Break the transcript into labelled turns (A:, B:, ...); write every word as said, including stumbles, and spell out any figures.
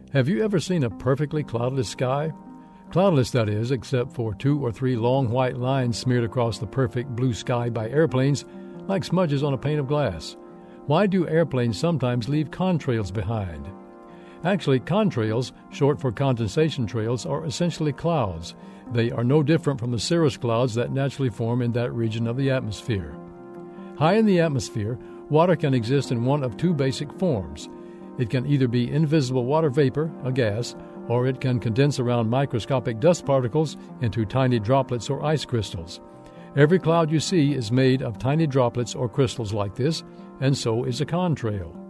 A: Have you ever seen a perfectly cloudless sky? Cloudless, that is, except for two or three long white lines smeared across the perfect blue sky by airplanes like smudges on a pane of glass. Why do airplanes sometimes leave contrails behind? Actually, contrails, short for condensation trails, are essentially clouds. They are no different from the cirrus clouds that naturally form in that region of the atmosphere. High in the atmosphere, water can exist in one of two basic forms. It can either be invisible water vapor, a gas, or it can condense around microscopic dust particles into tiny droplets or ice crystals. Every cloud you see is made of tiny droplets or crystals like this, and so is a contrail.